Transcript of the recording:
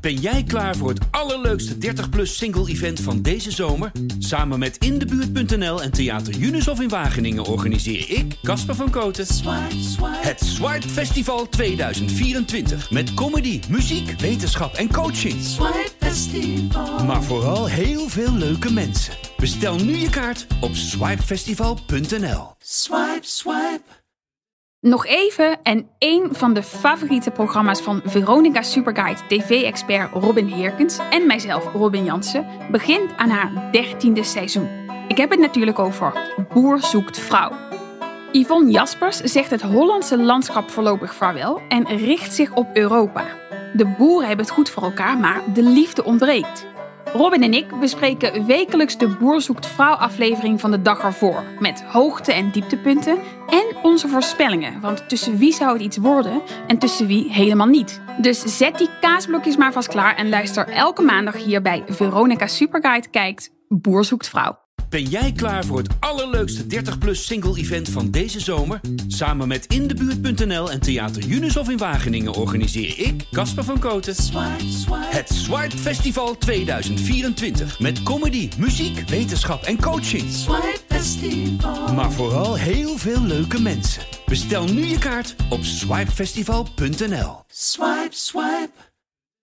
Ben jij klaar voor het allerleukste 30-plus single-event van deze zomer? Samen met Indebuurt.nl en Theater Junushof in Wageningen organiseer ik, Casper van Kooten, het Swipe Festival 2024. Met comedy, muziek, wetenschap en coaching. Swipe Festival. Maar vooral heel veel leuke mensen. Bestel nu je kaart op swipefestival.nl. Swipe, swipe. Nog even en één van de favoriete programma's van Veronica Superguide TV-expert Robin Heerkens en mijzelf Robin Jansen begint aan haar 13e seizoen. Ik heb het natuurlijk over Boer zoekt vrouw. Yvonne Jaspers zegt het Hollandse landschap voorlopig vaarwel en richt zich op Europa. De boeren hebben het goed voor elkaar, maar de liefde ontbreekt. Robin en ik bespreken wekelijks de Boer zoekt vrouw aflevering van de dag ervoor. Met hoogte- en dieptepunten en onze voorspellingen. Want tussen wie zou het iets worden en tussen wie helemaal niet. Dus zet die kaasblokjes maar vast klaar en luister elke maandag hier bij Veronica Superguide kijkt Boer zoekt vrouw. Ben jij klaar voor het allerleukste 30-plus single-event van deze zomer? Samen met Indebuurt.nl en Theater Junushof in Wageningen organiseer ik, Casper van Kooten, het Swipe Festival 2024. Met comedy, muziek, wetenschap en coaching. Swipe Festival. Maar vooral heel veel leuke mensen. Bestel nu je kaart op swipefestival.nl. Swipe, swipe.